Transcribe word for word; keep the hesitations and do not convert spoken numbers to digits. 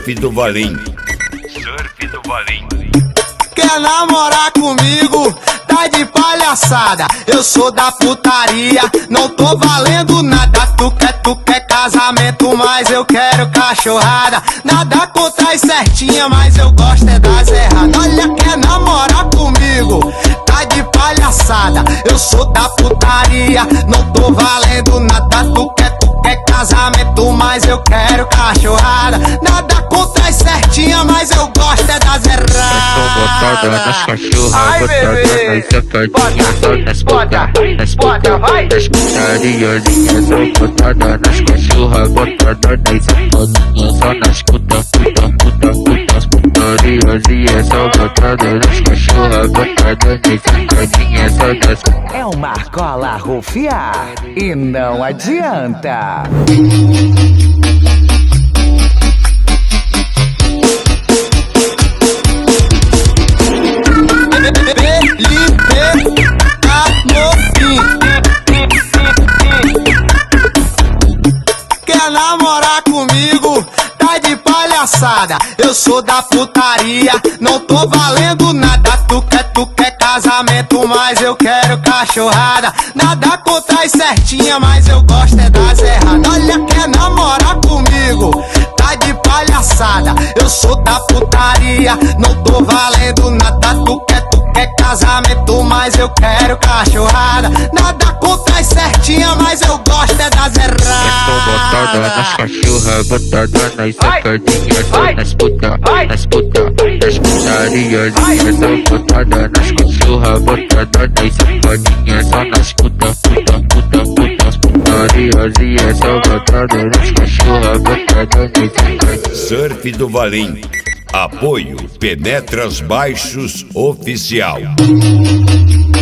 Surf do Valim. Surf do Valim. Quer namorar comigo? Tá de palhaçada. Eu sou da putaria, não tô valendo nada. Tu quer, tu quer casamento, mas eu quero cachorrada. Nada contra as certinhas, mas eu gosto é das erradas. Olha, quer namorar comigo? Tá de palhaçada. Eu sou da putaria, não tô valendo nada. Tu quer, tu quer casamento, mas eu quero cachorrada. Nada contra as certinhas, mas eu gosto é das erradas. Botada nas cachorras, Ai, botada bebê. nas safadinhas, só nas puta, nas puta, nas putariazinhas, só botada nas cachorras, botada nas safadinhas, só nas puta, puta, puta, puta, as putariazinhas, só botada nas cachorras, botada nas safadinhas, só nas... É uma cola rufiar e não adianta. Quer namorar comigo? Tá de palhaçada. Eu sou da putaria, não tô valendo nada. Tu quer, tu quer casamento, mas eu quero cachorrada. Nada contra as certinhas, mas eu gosto é das erradas. Olha, quer namorar comigo? Tá de palhaçada. Eu sou da putaria, não tô valendo nada. Tu quer, tu quer casamento, mas eu quero cachorrada. Nada contra as certinhas, mas eu gosto é das erradas. Botada nas cachorras, botada nas safadinhas, só nas puta, nas puta, nas putariazinhas, só botada nas cachorras, botada nas safadinhas, só nas puta, puta, puta, puta, as putariazinhas, só botada nas cachorras, botada nas safadinhas. Surf do Valim. Apoio Penetras Baixos Oficial.